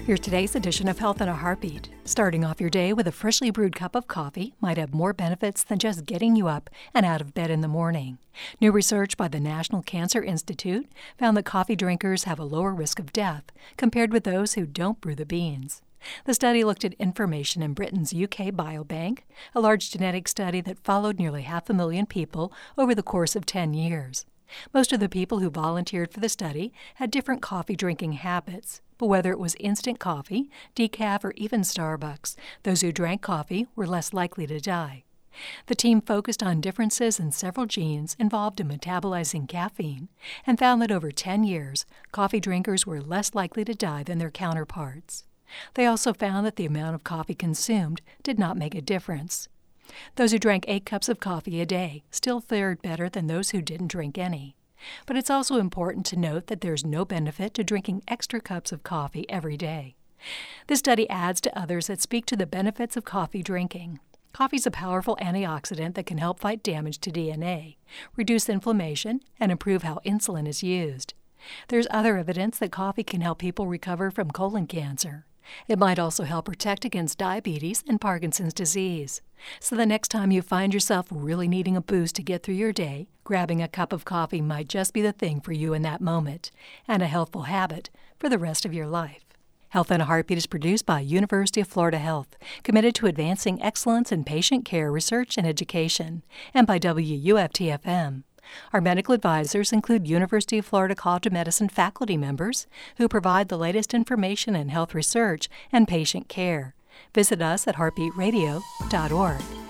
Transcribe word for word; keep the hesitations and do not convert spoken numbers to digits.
Here's today's edition of Health in a Heartbeat. Starting off your day with a freshly brewed cup of coffee might have more benefits than just getting you up and out of bed in the morning. New research by the National Cancer Institute found that coffee drinkers have a lower risk of death compared with those who don't brew the beans. The study looked at information in Britain's U K Biobank, a large genetic study that followed nearly half a million people over the course of ten years. Most of the people who volunteered for the study had different coffee drinking habits, but whether it was instant coffee, decaf, or even Starbucks, those who drank coffee were less likely to die. The team focused on differences in several genes involved in metabolizing caffeine and found that over ten years, coffee drinkers were less likely to die than their counterparts. They also found that the amount of coffee consumed did not make a difference. Those who drank eight cups of coffee a day still fared better than those who didn't drink any. But it's also important to note that there's no benefit to drinking extra cups of coffee every day. This study adds to others that speak to the benefits of coffee drinking. Coffee is a powerful antioxidant that can help fight damage to D N A, reduce inflammation, and improve how insulin is used. There's other evidence that coffee can help people recover from colon cancer. It might also help protect against diabetes and Parkinson's disease. So the next time you find yourself really needing a boost to get through your day, grabbing a cup of coffee might just be the thing for you in that moment, and a healthful habit for the rest of your life. Health in a Heartbeat is produced by University of Florida Health, committed to advancing excellence in patient care, research, and education, and by W U F T F M. Our medical advisors include University of Florida College of Medicine faculty members who provide the latest information in health research and patient care. Visit us at heartbeat radio dot org.